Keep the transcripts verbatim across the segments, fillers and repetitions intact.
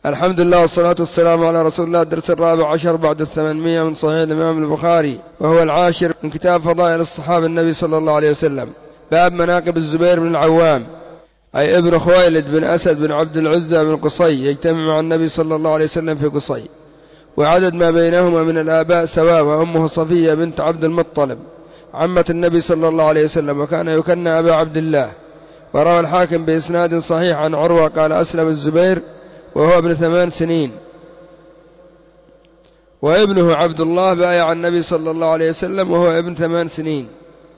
الحمد لله والصلاة والسلام على رسول الله. الدرس الرابع عشر بعد الثمانمائة من صحيح الإمام البخاري، وهو العاشر من كتاب فضائل الصحابة النبي صلى الله عليه وسلم. باب مناقب الزبير بن العوام، أي ابن خويلد بن أسد بن عبد العزى بن قصي، يجتمع مع النبي صلى الله عليه وسلم في قصي، وعدد ما بينهما من الآباء سواء، وأمه صفية بنت عبد المطلب عمة النبي صلى الله عليه وسلم، وكان يكنى أبا عبد الله. وروى الحاكم بإسناد صحيح عن عروة قال: أسلم الزبير وهو ابن ثمان سنين، وابنه عبد الله بايع النبي صلى الله عليه وسلم وهو ابن ثمان سنين.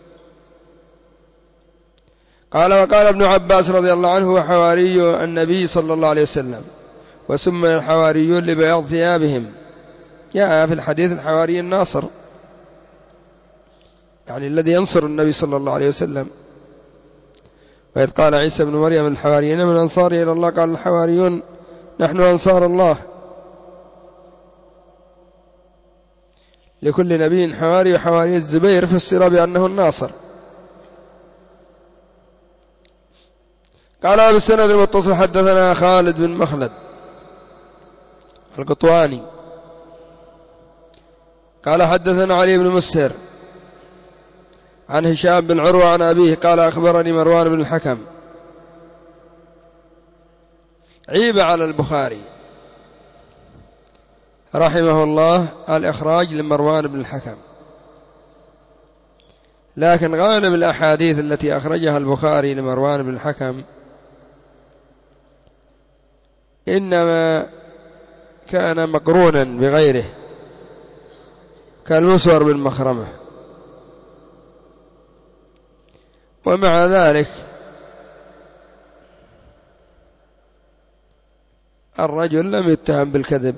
قال: وقال ابن عباس رضي الله عنه: هو حواري النبي صلى الله عليه وسلم، وسمي الحواريون لبياض ثيابهم. جاء في الحديث الحواري الناصر، يعني الذي ينصر النبي صلى الله عليه وسلم. وإذ قال عيسى بن مريم الحواريين من أنصاري إلى الله، قال الحواريون نحن أنصار الله. لكل نبي حواري، وحواري الزبير فسر بأنه الناصر. قال بالسند المتصل: حدثنا خالد بن مخلد القطواني قال: حدثنا علي بن مسهر عن هشام بن عروة عن أبيه قال: أخبرني مروان بن الحكم. عيب على البخاري رحمه الله الإخراج لمروان بن الحكم، لكن غالب الأحاديث التي أخرجها البخاري لمروان بن الحكم إنما كان مقرونا بغيره، كالمسور بن مخرمة. ومع ذلك الرجل لم يتهم بالكذب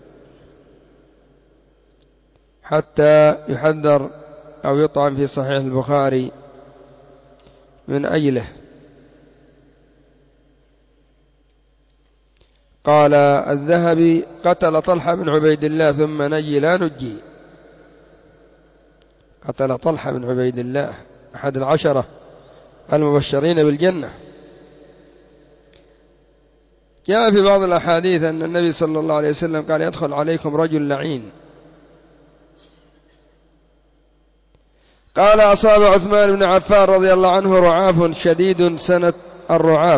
حتى يحذر أو يطعن في صحيح البخاري من أجله. قال الذهبي: قتل طلحة بن عبيد الله ثم نجي لا نجي. قتل طلحة بن عبيد الله أحد العشرة المبشرين بالجنة. جاء في بعض الأحاديث أن النبي صلى الله عليه وسلم قال: يدخل عليكم رجل لعين. قال: أصاب عثمان بن عفان رضي الله عنه رعاف شديد سنة الرعاف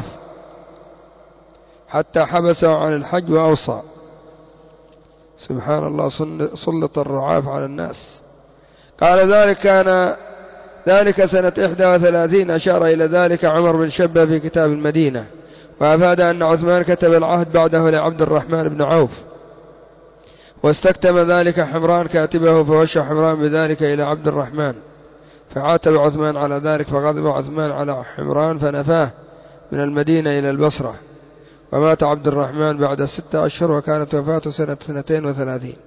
حتى حبسه عن الحج وأوصى. سبحان الله، سلط الرعاف على الناس. قال: ذلك كان ذلك سنة إحدى وثلاثين، أشار إلى ذلك عمر بن شبة في كتاب المدينة، وأفاد أن عثمان كتب العهد بعده لعبد الرحمن بن عوف، واستكتم ذلك حمران كاتبه، فوشى حمران بذلك إلى عبد الرحمن، فعاتب عثمان على ذلك، فغضب عثمان على حمران فنفاه من المدينة إلى البصرة. ومات عبد الرحمن بعد ستة أشهر، وكانت وفاته سنة اثنتين وثلاثين.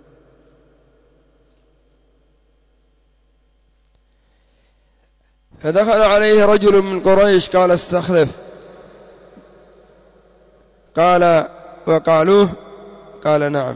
فدخل عليه رجل من قريش قال: استخلف. قال: وقالوه؟ قال: نعم.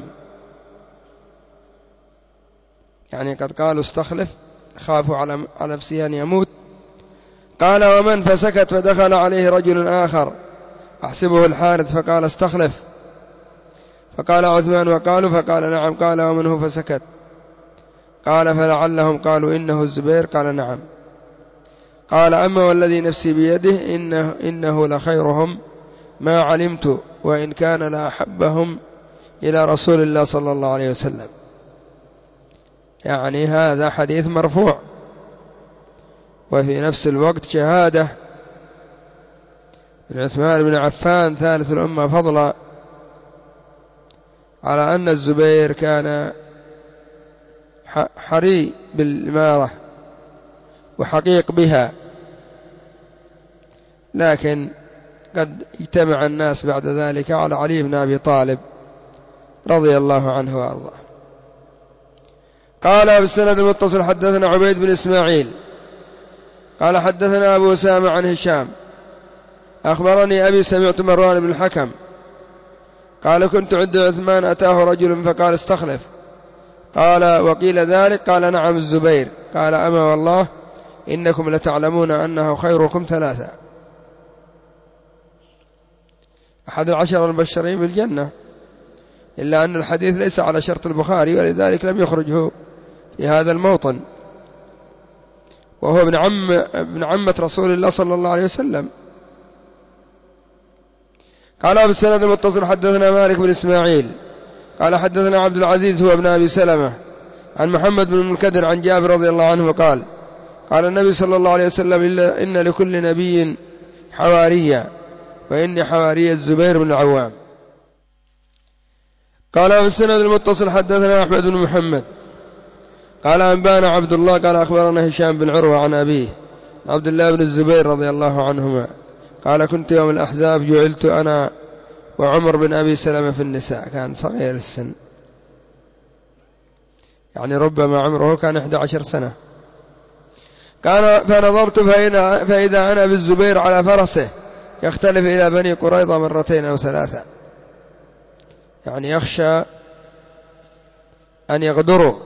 يعني قد قالوا استخلف، خافوا على نفسه أن يموت. قال: ومن؟ فسكت. فدخل عليه رجل آخر أحسبه الحارث فقال: استخلف. فقال عثمان: وقالوا؟ فقال: نعم. قال: ومن هو؟ فسكت. قال: فلعلهم قالوا إنه الزبير. قال: نعم. قال: أما والذي نفسي بيده إنه, إنه لخيرهم ما علمت، وإن كان لأحبهم إلى رسول الله صلى الله عليه وسلم. يعني هذا حديث مرفوع، وفي نفس الوقت شهادة من عثمان بن عفان ثالث الأمة فضلا على أن الزبير كان حري بالإمارة وحقيق بها، لكن قد اجتمع الناس بعد ذلك على علي بن أبي طالب رضي الله عنه وأرضاه. قال بالسند المتصل: حدثنا عبيد بن إسماعيل قال: حدثنا أبو أسامة عن هشام أخبرني أبي سمعت مروان بن الحكم قال: كنت عند عثمان أتاه رجل فقال: استخلف. قال: وقيل ذلك؟ قال: نعم الزبير. قال: أما والله إنكم لتعلمون أنه خيركم ثلاثة، أحد العشر المبشرين بالجنة. إلا أن الحديث ليس على شرط البخاري، ولذلك لم يخرجه في هذا الموطن، وهو ابن عم ابن عمة رسول الله صلى الله عليه وسلم. قال بالسند المتصل حدثنا مالك بن إسماعيل قال حدثنا عبد العزيز هو ابن أبي سلمة عن محمد بن المنكدر عن جابر رضي الله عنه قال قال النبي صلى الله عليه وسلم إلا إن لكل نبي حواريا وإني حواري الزبير بن العوام. قال بالسند المتصل حدثنا أحمد بن محمد قال أنبانا عبد الله قال أخبرنا هشام بن عروة عن أبيه عبد الله بن الزبير رضي الله عنهما قال كنت يوم الأحزاب جعلت أنا وعمر بن أبي سلمة في النساء، كان صغير السن، يعني ربما عمره كان إحدى عشر سنة. قال فنظرت فإذا أنا بالزبير على فرسه يختلف إلى بني قريظة مرتين أو ثلاثة، يعني يخشى أن يغدروا.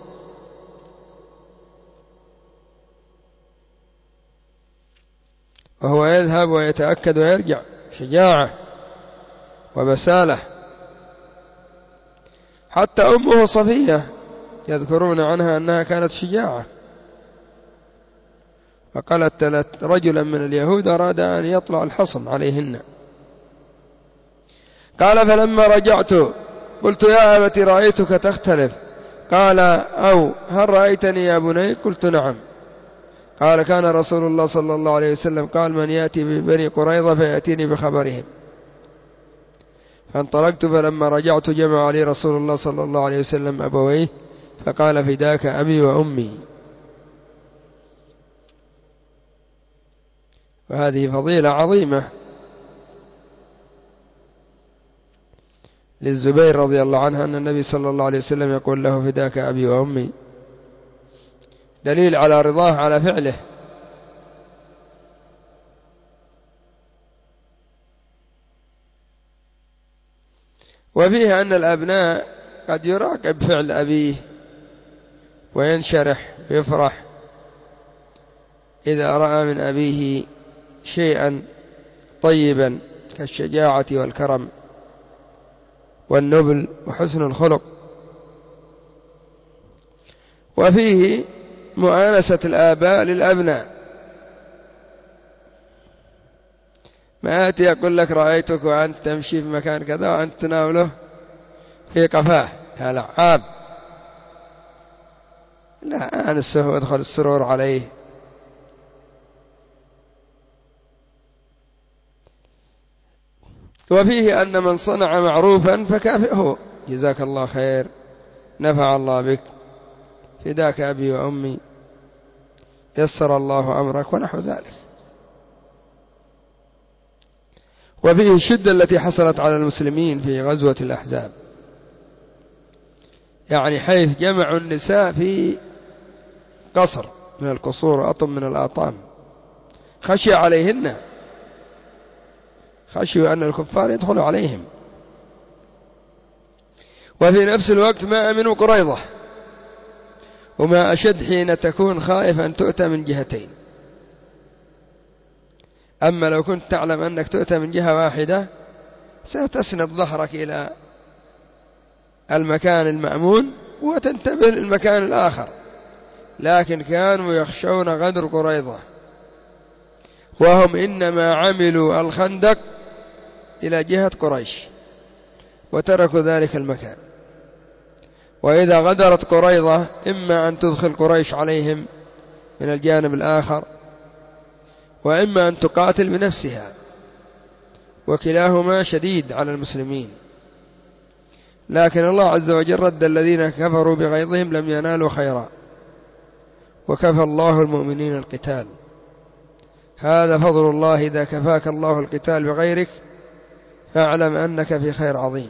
وهو يذهب ويتأكد ويرجع، شجاعة وبسالة. حتى أمه صفية يذكرون عنها أنها كانت شجاعة، فقالت رجلا من اليهود أراد أن يطلع الحصن عليهن. قال فلما رجعت قلت يا أبت رأيتك تختلف، قال أو هل رأيتني يا بني؟ قلت نعم. قال كان رسول الله صلى الله عليه وسلم قال من يأتي ببني قريظة فيأتيني بخبرهم. فانطلقت فلما رجعت جمع علي رسول الله صلى الله عليه وسلم أبويه فقال فداك أبي وأمي. وهذه فضيلة عظيمة للزبير رضي الله عنه أن النبي صلى الله عليه وسلم يقول له فداك أبي وأمي، دليل على رضاه على فعله. وفيه أن الأبناء قد يراقب فعل أبيه وينشرح ويفرح إذا رأى من أبيه شيئا طيبا كالشجاعة والكرم والنبل وحسن الخلق. وفيه مؤانسة الآباء للأبناء، ما يأتي يقول لك رأيتك وأنت تمشي في مكان كذا وأنت تناوله في قفاه يا لعاب، لا أنسه وادخل السرور عليه. وفيه أن من صنع معروفا فكافئه، جزاك الله خير، نفع الله بك، فداك أبي وأمي، يسر الله أمرك، ونحو ذلك. وفيه الشدة التي حصلت على المسلمين في غزوة الأحزاب، يعني حيث جمعوا النساء في قصر من القصور وأطم من الآطام، خشي عليهن، خشوا أن الكفار يدخلوا عليهم. وفي نفس الوقت ما أمنوا قريظة، وما أشد حين تكون خائف أن تؤتى من جهتين. أما لو كنت تعلم أنك تؤتى من جهة واحدة ستسند ظهرك إلى المكان المأمون وتنتبه للمكان الآخر. لكن كانوا يخشون غدر قريظة، وهم إنما عملوا الخندق إلى جهة قريش وتركوا ذلك المكان. وإذا غدرت قريظة إما أن تدخل قريش عليهم من الجانب الآخر، وإما أن تقاتل بنفسها، وكلاهما شديد على المسلمين. لكن الله عز وجل رد الذين كفروا بغيظهم لم ينالوا خيرا، وكفى الله المؤمنين القتال. هذا فضل الله، إذا كفاك الله القتال بغيرك فاعلم أنك في خير عظيم.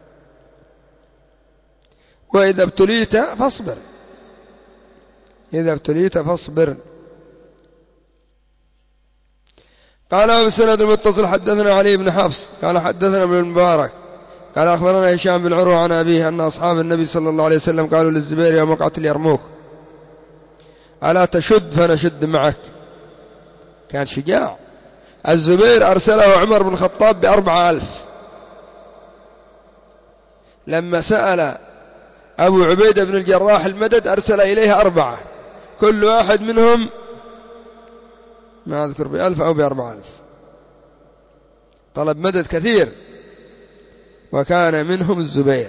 وإذا ابتليت فاصبر، إذا ابتليت فاصبر. قال بالسند المتصل حدثنا علي بن حفص قال حدثنا ابن المبارك قال أخبرنا هشام بن عروة عن أبيه أن أصحاب النبي صلى الله عليه وسلم قالوا للزبير يوم وقعة اليرموك ألا تشد فنشد معك. كان شجاع. الزبير أرسله عمر بن الخطاب بأربعة ألف، لما سأل أبو عبيدة بن الجراح المدد أرسل إليه أربعة، كل واحد منهم ما أذكر بألف أو بأربع ألف، طلب مدد كثير، وكان منهم الزبير،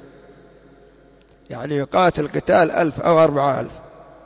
يعني يقاتل قتال ألف أو أربعة ألف.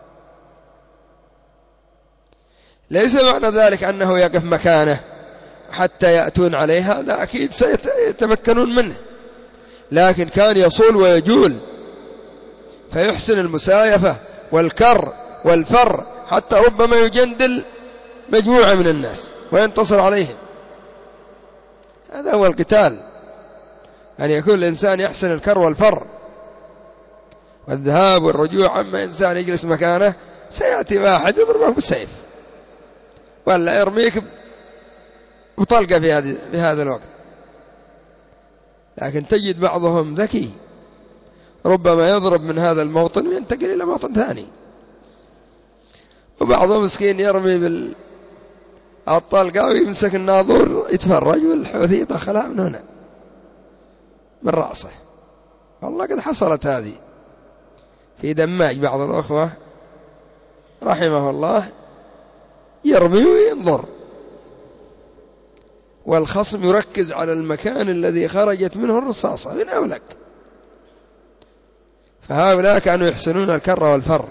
ليس معنى ذلك أنه يقف مكانه حتى يأتون عليها، لا، أكيد سيتمكنون منه، لكن كان يصول ويجول فيحسن المسايفة والكر والفر، حتى ربما يجندل مجموعة من الناس وينتصر عليهم. هذا هو القتال، أن يكون الإنسان يحسن الكر والفر والذهاب والرجوع. أما إنسان يجلس مكانه سيأتي واحد يضربه بالسيف ولا يرميك بطلقة في, في هذا الوقت. لكن تجد بعضهم ذكي، ربما يضرب من هذا الموطن وينتقل إلى موطن ثاني، وبعضهم مسكين يرمي بالطلقة ويمسك الناظور يتفرج والحوثي يدخلها من هنا من رأسه. والله قد حصلت هذه في دماج، بعض الأخوة رحمه الله يرمي وينظر، والخصم يركز على المكان الذي خرجت منه الرصاصة من أولك. فهؤلاء كانوا يحسنون الكر والفر.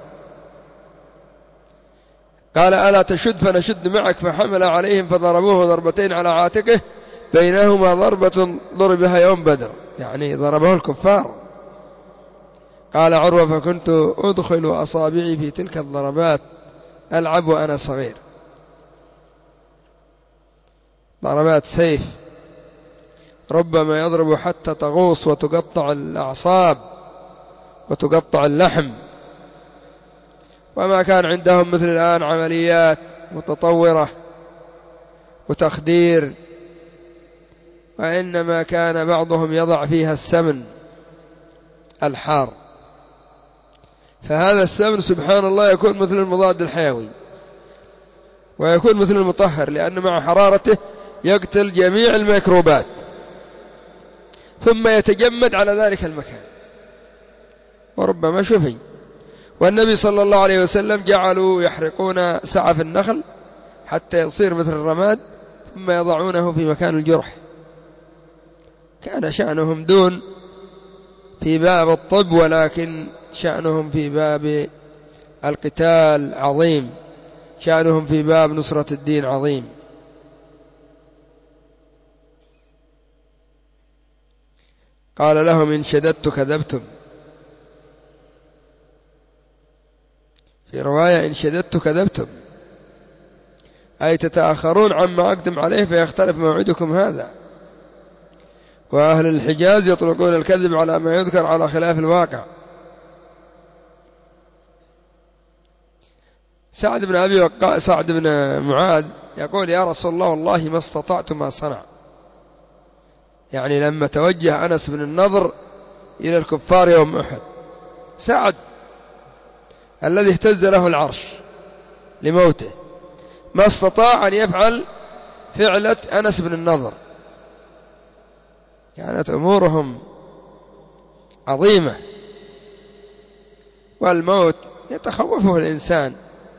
قال ألا تشد فنشد معك، فحمل عليهم فضربوه ضربتين على عاتقه، بينهما ضربة ضربها يوم بدر، يعني ضربه الكفار. قال عروة فكنت أدخل أصابعي في تلك الضربات ألعب وأنا صغير، ضربات سيف ربما يضرب حتى تغوص وتقطع الأعصاب وتقطع اللحم. وما كان عندهم مثل الآن عمليات متطورة وتخدير، وإنما كان بعضهم يضع فيها السمن الحار، فهذا السمن سبحان الله يكون مثل المضاد الحيوي ويكون مثل المطهر، لأن مع حرارته يقتل جميع الميكروبات ثم يتجمد على ذلك المكان وربما شفي. والنبي صلى الله عليه وسلم جعلوا يحرقون سعف النخل حتى يصير مثل الرماد ثم يضعونه في مكان الجرح. كان شأنهم دون في باب الطب، ولكن شأنهم في باب القتال عظيم، شأنهم في باب نصرة الدين عظيم. قال لهم إن شددت كذبتم، في رواية إن شددت كذبتم، أي تتأخرون عما أقدم عليه فيختلف موعدكم هذا. وأهل الحجاز يطلقون الكذب على ما يذكر على خلاف الواقع. سعد بن أبي وقاص سعد بن معاذ يقول يا رسول الله والله ما استطعت ما صنع، يعني لما توجه أنس بن النضر إلى الكفار يوم أحد، سعد الذي اهتز له العرش لموته ما استطاع أن يفعل فعلة أنس بن النضر، كانت أمورهم عظيمة، والموت يتخوفه الإنسان.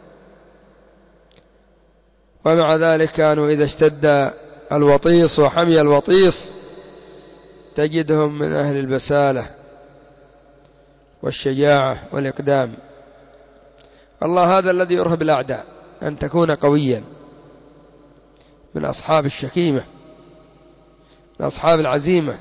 ومع ذلك كانوا إذا اشتد الوطيس وحمي الوطيس تجدهم من أهل البسالة والشجاعة والإقدام. الله هذا الذي يرهب الأعداء، أن تكون قويا من أصحاب الشكيمة من أصحاب العزيمة.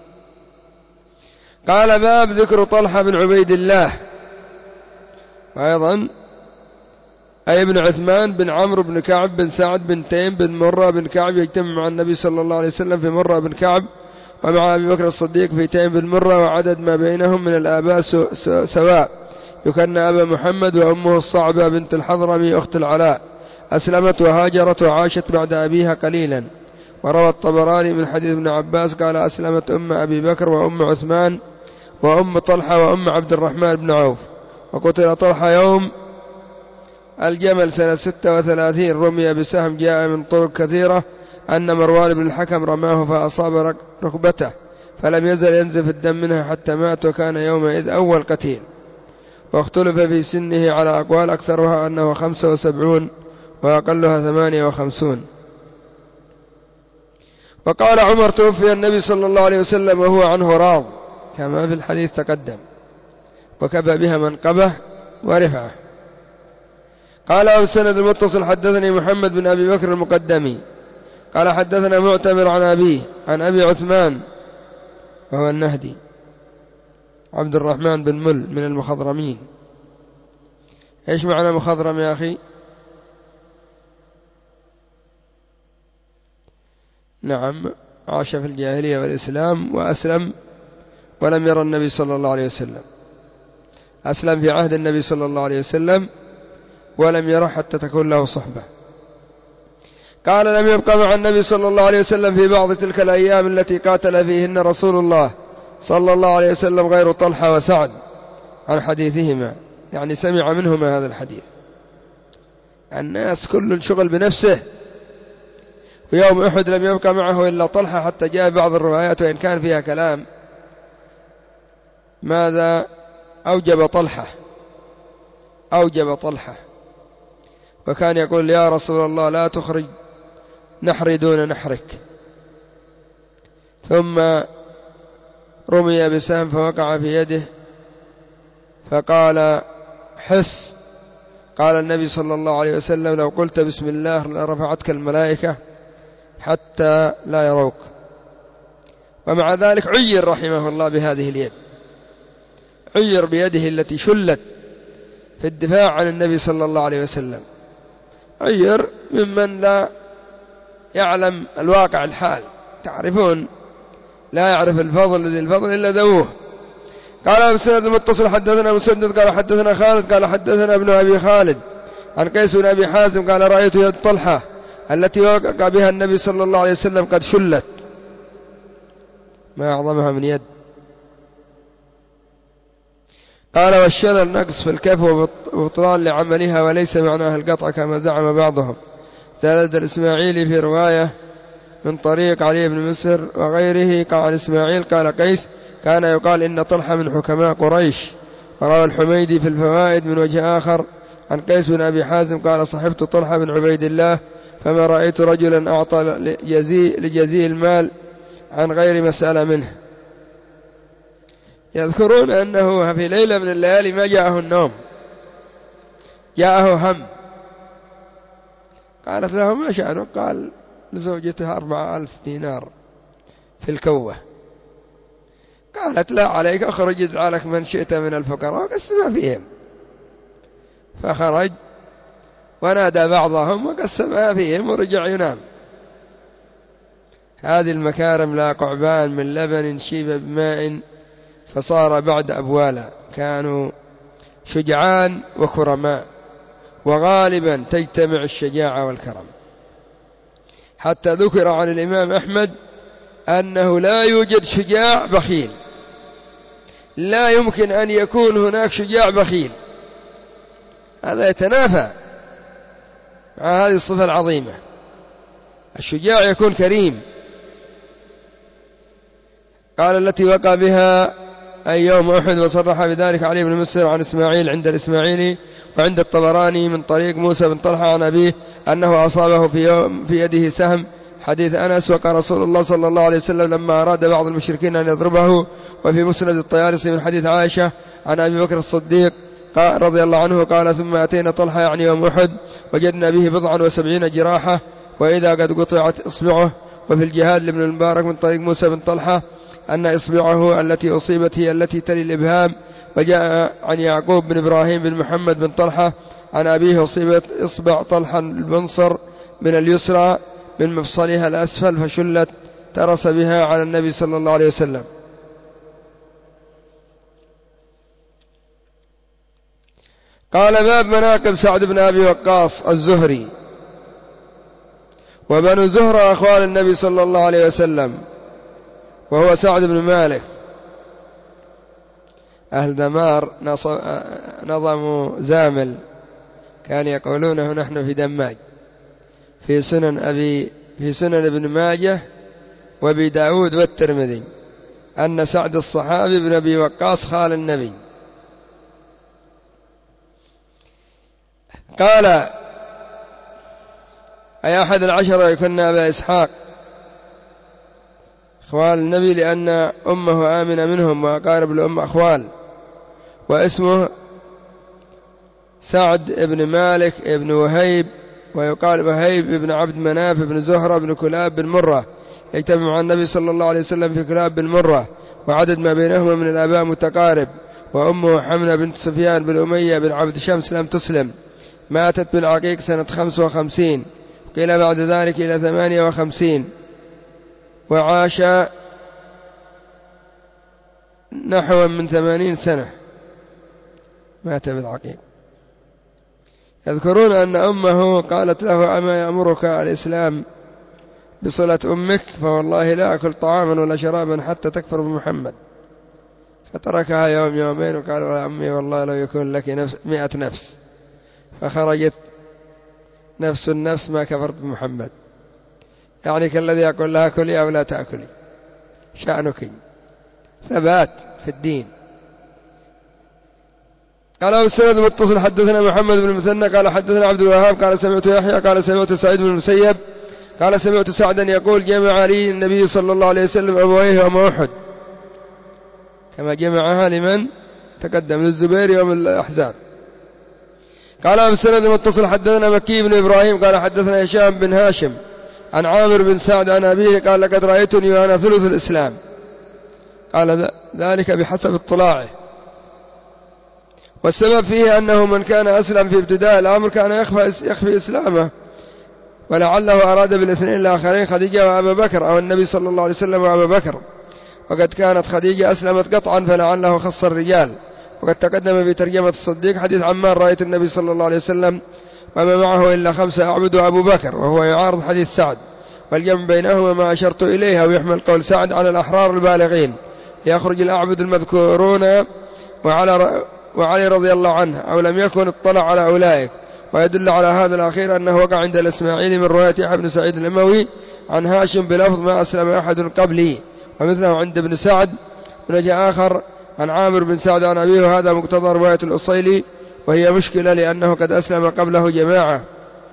قال باب ذكر طلحة بن عبيد الله، وأيضا أي بن عثمان بن عمرو بن كعب بن سعد بن تيم بن مرة بن كعب يجتمع مع النبي صلى الله عليه وسلم في مرة بن كعب، ومع أبي بكر الصديق في تيم بن مرة، وعدد ما بينهم من الآباء سواء، يكن أبا محمد وأمه الصعبة بنت الحضرمي أخت العلاء، أسلمت وهاجرت وعاشت بعد أبيها قليلا. وروى الطبراني من حديث ابن عباس قال أسلمت أم أبي بكر وأم عثمان وأم طلحة وأم عبد الرحمن بن عوف. وقتل طلحة يوم الجمل سنة ستة وثلاثين، رمي بسهم جاء من طرق كثيرة أن مروان بن الحكم رماه فأصاب ركبته فلم يزل ينزف الدم منها حتى مات، وكان يومئذ أول قتيل. واختلف في سنه على أقوال، أكثرها أنه خمسة وسبعون وأقلها ثمانية وخمسون. وقال عمر: توفي النبي صلى الله عليه وسلم وهو عنه راض، كما في الحديث تقدم، وكفى بها منقبة ورفعة. قال أبو السند المتصل: حدثني محمد بن أبي بكر المقدمي قال حدثنا معتمر عن أبيه عن أبي عثمان وهو النهدي عبد الرحمن بن مل من المخضرمين. إيش معنى مخضرم يا أخي؟ نعم، عاش في الجاهلية والإسلام وأسلم ولم يرى النبي صلى الله عليه وسلم. أسلم في عهد النبي صلى الله عليه وسلم ولم يره حتى تكون له صحبة. قال: لم يبقى مع النبي صلى الله عليه وسلم في بعض تلك الأيام التي قاتل فيهن رسول الله صلى الله عليه وسلم غير طلحة وسعد عن حديثهما، يعني سمع منهما هذا الحديث. الناس كل شغل بنفسه. ويوم أحد لم يبقى معه إلا طلحة، حتى جاء بعض الروايات وإن كان فيها كلام ماذا أوجب طلحة أوجب طلحة وكان يقول: يا رسول الله لا تخرج نحري دون نحرك. ثم رمي بسهم فوقع في يده فقال: حس. قال النبي صلى الله عليه وسلم: لو قلت بسم الله لرفعتك الملائكة حتى لا يروك. ومع ذلك عير رحمه الله بهذه اليد، عير بيده التي شلت في الدفاع عن النبي صلى الله عليه وسلم، عير ممن لا يعلم الواقع الحال. تعرفون لا يعرف الفضل الذي الفضل إلا ذووه. قال أبو السند المتصل: حدثنا مسدد قال حدثنا خالد قال حدثنا ابن أبي خالد عن قيس بن أبي حازم قال: رأيت يد طلحة التي وقع بها النبي صلى الله عليه وسلم قد شلت. ما أعظمها من يد. قال: والشلل نقص في الكف وبطلان لعملها، وليس معناها القطع كما زعم بعضهم. زاد الإسماعيلي في رواية من طريق علي بن مسر وغيره قال عن إسماعيل قال قيس: كان يقال إن طلحة من حكماء قريش. وروى الحميدي في الفوائد من وجه آخر عن قيس بن أبي حازم قال: صحبت طلحة بن عبيد الله فما رأيت رجلا أعطى لجزيء المال عن غير مسألة منه. يذكرون أنه في ليلة من الليالي ما جاءه النوم، جاءه هم. قالت له: ما شأنه؟ قال: لزوجتها أربعة ألف دينار في الكوة. قالت: لا عليك، أخرج اجعلك من شئت من الفقراء وقسم فيهم. فخرج ونادى بعضهم وقسم فيهم ورجع ينام. هذه المكارم لا قعبان من لبن شيب بماء فصار بعد أبوالا. كانوا شجعان وكرماء، وغالبا تجتمع الشجاعة والكرم. حتى ذكر عن الإمام أحمد أنه لا يوجد شجاع بخيل، لا يمكن أن يكون هناك شجاع بخيل. هذا يتنافى مع هذه الصفة العظيمة. الشجاع يكون كريم. قال: التي وقع بها أي يوم أحد. وصرح بذلك علي بن مسر عن إسماعيل عند الإسماعيلي وعند الطبراني من طريق موسى بن طلحة عن أبيه أنه أصابه في, يوم في يده سهم، حديث أنس. وقال رسول الله صلى الله عليه وسلم لما أراد بعض المشركين أن يضربه. وفي مسند الطيالسي من حديث عائشة عن أبي بكر الصديق رضي الله عنه قال: ثم أتينا طلحة يعني يوم أحد وجدنا به بضعا وسبعين جراحة وإذا قد قطعت إصبعه. وفي الجهاد لابن المبارك من طريق موسى بن طلحة أن إصبعه التي أصيبت هي التي تلي الإبهام. وجاء عن يعقوب بن إبراهيم بن محمد بن طلحة عن أبيه أصيبت إصبع طلحة المنصر من اليسرى من مفصلها الأسفل فشلت، ترس بها على النبي صلى الله عليه وسلم. قال: باب مناقب سعد بن أبي وقاص الزهري. وبنو زهرة أخوال النبي صلى الله عليه وسلم، وهو سعد بن مالك. أهل دمار نظموا زامل كان يقولونه نحن في دماج في سنن أبي في سنن ابن ماجه وابي داود والترمذي. أن سعد الصحابي بن أبي وقاص خال النبي. قال أي أحد العشرة يكن أبا إسحاق أخوال النبي، لأن أمه آمنة منهم وأقارب الأم أخوال، واسمه سعد بن مالك بن وهيب، ويقال وهيب بن عبد مناف بن زهرة بن كلاب بن مرة، يجتمع مع النبي صلى الله عليه وسلم في كلاب بن مرة، وعدد ما بينهما من الآباء متقارب. وأمه حمنة بنت سفيان بن أمية بن عبد شمس لم تسلم، ماتت بالعقيق سنة خمس وخمسين، قيل بعد ذلك إلى ثمانية وخمسين، وعاش نحو من ثمانين سنة، مات بالعقيق. يذكرون أن أمه قالت له أما يأمرك الإسلام بصلة أمك؟ فوالله لا أكل طعاما ولا شرابا حتى تكفر بمحمد. فتركها يوم يومين وقال يا أمي والله لو يكون لك نفس مئة نفس، فخرجت نفس النفس ما كفرت بمحمد، يعني كالذي يقول لها كلي أو لا تأكلي، شأنك ثبات في الدين. قال السند المتصل حدثنا محمد بن المثنى قال حدثنا عبد الوهاب قال سمعت يحيى قال سمعت سعيد بن المسيب قال سمعت سعدا يقول جمع لي النبي صلى الله عليه وسلم أبويه يوم أحد، كما جمعها لمن تقدم للزبير يوم الأحزاب. قال السند المتصل حدثنا مكي بن إبراهيم قال حدثنا هشام بن هاشم عن عامر بن سعد عن أبيه قال لقد رأيتني وأنا ثلث الإسلام. قال ذلك بحسب اطلاعه، والسبب فيه أنه من كان أسلم في ابتداء الأمر كان يخفى, يخفي إسلامه، ولعله أراد بالاثنين الآخرين خديجة وأبا بكر أو النبي صلى الله عليه وسلم وأبا بكر، وقد كانت خديجة أسلمت قطعا فلعله خص الرجال. وقد تقدم في ترجمة الصديق حديث عمار رأيت النبي صلى الله عليه وسلم وما معه إلا خمسة أعبد أبو بكر، وهو يعارض حديث سعد، والجمع بينهما ما أشرت إليها، ويحمل قول سعد على الأحرار البالغين ليخرج الأعبد المذكورون وعلى وعلي رضي الله عنه، أو لم يكن اطلع على أولئك. ويدل على هذا الأخير أنه وقع عند الإسماعيلي من رواية يحيى بن سعيد الأموي عن هاشم بلفظ ما أسلم أحد قبلي، ومثله عند ابن سعد ونجى آخر عن عامر بن سعد عن أبيه، وهذا مقتضى رواية الأصيلي، وهي مشكلة لأنه قد أسلم قبله جماعة،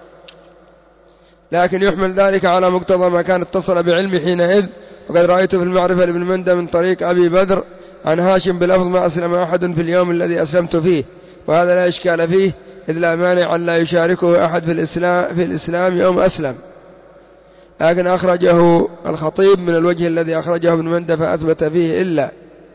لكن يحمل ذلك على مقتضى ما كان اتصل بعلمه حينئذ. وقد رأيت في المعرفة لابن مندى من طريق أبي بدر عن هاشم بلفظ ما أسلم أحد في اليوم الذي أسلمت فيه، وهذا لا إشكال فيه، إذ لا مانع أن لا يشاركه أحد في الإسلام, في الإسلام يوم أسلم. لكن أخرجه الخطيب من الوجه الذي أخرجه ابن مندى فأثبت فيه إلا.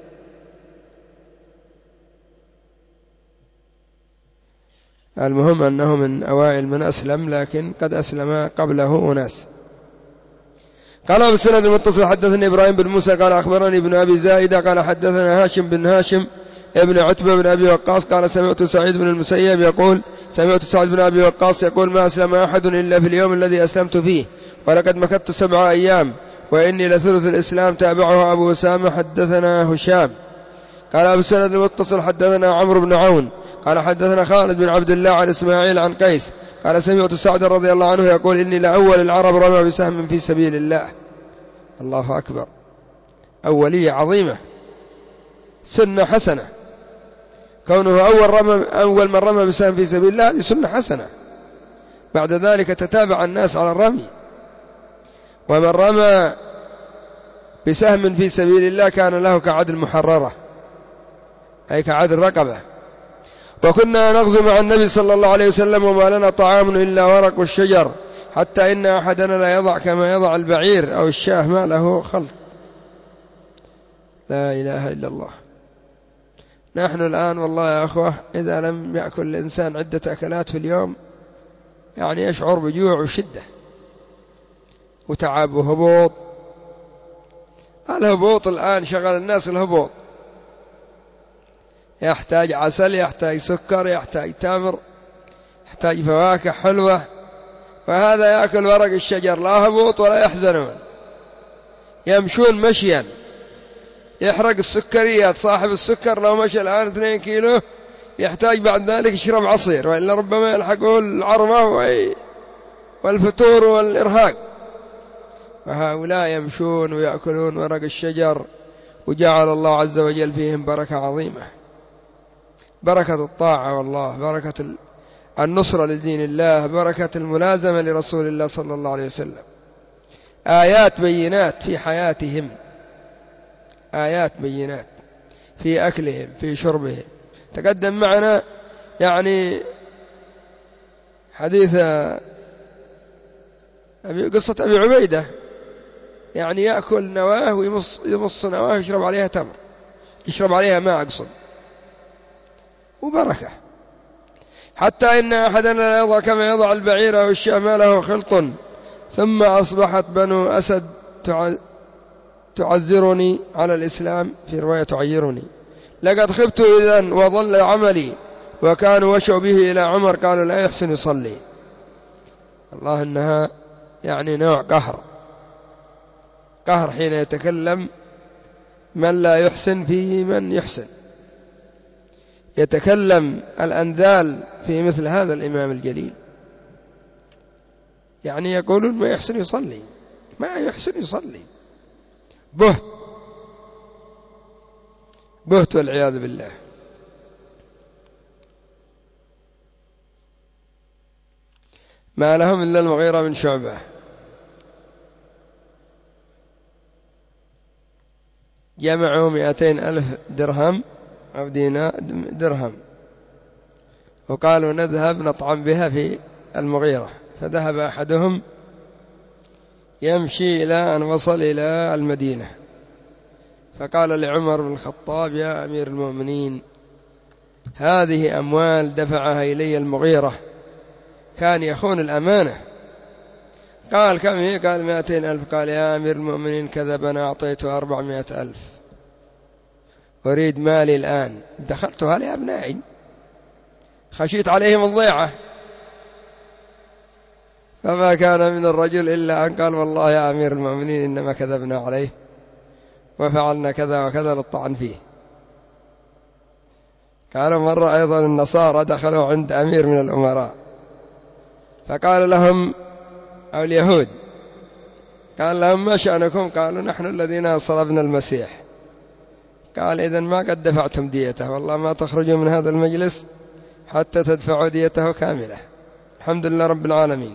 المهم أنه من أوائل من أسلم، لكن قد أسلم قبله أناس. قال بالسند المتصل حدثني إبراهيم بن موسى قال أخبرني ابن أبي زائدة قال حدثنا هاشم بن هاشم ابن عتبة بن أبي وقاص قال سمعت سعيد بن المسيب يقول سمعت سعيد بن أبي وقاص يقول ما أسلم أحد إلا في اليوم الذي أسلمت فيه، ولقد مكثت سبع أيام وإني لثلث الإسلام. تابعه أبو أسامة حدثنا هشام. قال أبو السند المتصل حدثنا عمرو بن عون قال حدثنا خالد بن عبد الله عن إسماعيل عن قيس قال سمعت سعد رضي الله عنه يقول إني لأول العرب رمى بسهم في سبيل الله. الله أكبر، أولية عظيمة، سنة حسنة، كونه أول, رمى أول من رمى بسهم في سبيل الله هذه سنة حسنة. بعد ذلك تتابع الناس على الرمي، ومن رمى بسهم في سبيل الله كان له كعدل محررة، أي كعدل رقبة. وكنا نغزو مع النبي صلى الله عليه وسلم وما لنا طعام إلا ورق الشجر، حتى إن أحدنا لا يضع كما يضع البعير أو الشاه ما له خلط. لا إله إلا الله. نحن الآن والله يا أخوة إذا لم يأكل الإنسان عدة أكلات في اليوم يعني يشعر بجوع وشدة وتعب وهبوط. الهبوط الآن شغل الناس، الهبوط يحتاج عسل، يحتاج سكر، يحتاج تمر، يحتاج فواكه حلوة، وهذا يأكل ورق الشجر، لا هبوط ولا يحزنون، يمشون مشيا يحرق السكريات. صاحب السكر لو مشى الآن اثنين كيلو يحتاج بعد ذلك يشرب عصير، وإلا ربما يلحقه العرمة والفتور والإرهاق. وهؤلاء يمشون ويأكلون ورق الشجر وجعل الله عز وجل فيهم بركة عظيمة، بركة الطاعة والله، بركة النصرة لدين الله، بركة الملازمة لرسول الله صلى الله عليه وسلم. آيات بينات في حياتهم، آيات بينات في أكلهم في شربهم. تقدم معنا يعني حديث قصة أبي عبيدة، يعني يأكل نواه ويمص يمص نواه ويشرب عليها تمر، يشرب عليها ماء أقصد، وبركة. حتى إن أحدنا لا يضع كما يضع البعير أو الشاة ما له خلط، ثم أصبحت بنو أسد تعزرني على الإسلام، في رواية تعيرني، لقد خبت إذن وضل عملي، وكانوا وشوا به إلى عمر قالوا لا يحسن يصلي. الله إنها يعني نوع قهر، قهر حين يتكلم من لا يحسن في من يحسن، يتكلم الأنذال في مثل هذا الإمام الجليل، يعني يقولون ما يحسن يصلي، ما يحسن يصلي، بهت بهت والعياذ بالله. ما لهم إلا المغيرة بن شعبة، جمعوا مئتين ألف درهم أو دينار درهم، وقالوا نذهب نطعم بها في المغيرة. فذهب أحدهم يمشي إلى أن وصل إلى المدينة، فقال لعمر بن الخطاب يا أمير المؤمنين هذه أموال دفعها إلي المغيرة، كان يخون الأمانة. قال كم هي؟ قال مائتين ألف. قال يا أمير المؤمنين كذبنا، أعطيته أربعمائة ألف، أريد مالي الآن، دخلتها لأبنائي خشيت عليهم الضيعة. فما كان من الرجل إلا أن قال والله يا أمير المؤمنين إنما كذبنا عليه وفعلنا كذا وكذا للطعن فيه. قالوا مرة أيضا النصارى دخلوا عند أمير من الأمراء فقال لهم، أو اليهود، قال لهم ما شأنكم؟ قالوا نحن الذين صلبنا المسيح. قال إذن ما قد دفعتم ديته، والله ما تخرجوا من هذا المجلس حتى تدفعوا ديته كاملة. الحمد لله رب العالمين.